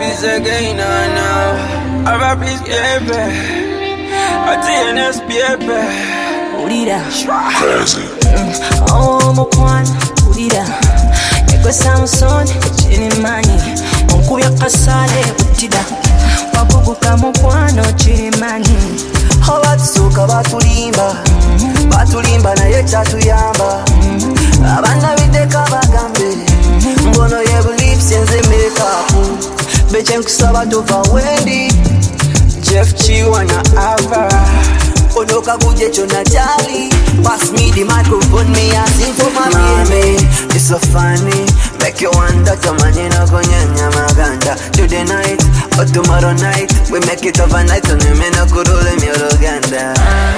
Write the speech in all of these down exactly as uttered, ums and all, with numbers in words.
this again, I know. I rap this baby. I T N S baby. Urira Crazy. Oh, mokwan Urira Ego Samson Chini mani Onkuya kasale Utida Wabubuka mokwano Chini mani Abatusuka batulimba Batulimba na ye chatuyamba Abana bideka bagambe Mbono ye believe senze make up Beche nkusaba tova wendi Jeff Chiwa na Ava. Onoka kuje chona jali. Pass me the microphone, me a sing for my baby. It's so funny, make you wonder. Tamani na konyanya maganda. Today night or tomorrow night, we make it overnight. And we na kurule mioroganda.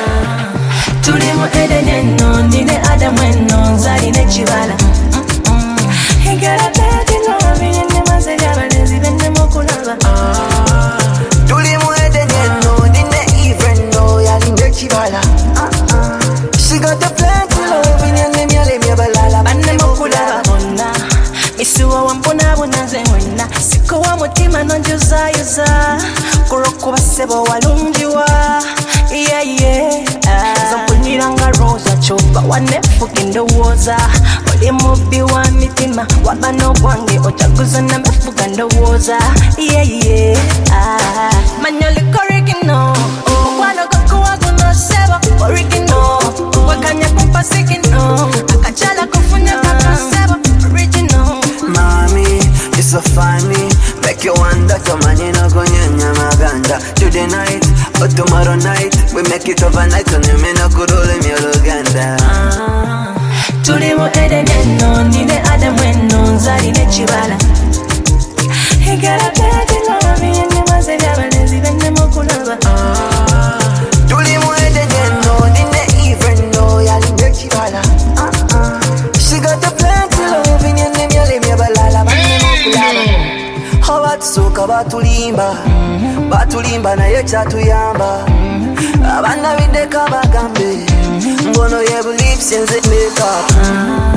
Tuli mu Eden no, nine Adam no, zari ne chibala. Higara tete no, vini ne mazega balezi bende mokulaba. Tuli mu Eden no, nine even no, yali ne chibala. She got the plenty love in the name yale me balala. Bande mokulaba mona, misuwa wampona bunaze wena. Siko wa mutima nonjuza yuza, kuroko basebo walungiwa. Yeah yeah. Zapuniranga rosa chopa wanefuka ndowooza oli mubbi wa mitima wabano gwange ojaguza na mefuka ndowooza yeah yeah ah manyoli korigino okwano kokuwa guno sebo original wakanya kumpasikino akachala kufunya kakasebo original. Mommy, it's so funny, make you wonder. Tamani na konyanya maganda. Today night or tomorrow night, we make it overnight. And we na kurule mioroganda. Tuli mu Eden no, nine Adam no, zari ne chibala. Higara tete no, vini ne mazega balezi bende mokulaba. Tuli mu Eden no, nine even no, yali ne chibala. She got the plenty love in the name yale me balala. Bande mokulaba. Abatusuka batulimba Batulimba na ye chatuyamba Abana bideka bagambe Mbono ye believe senze make up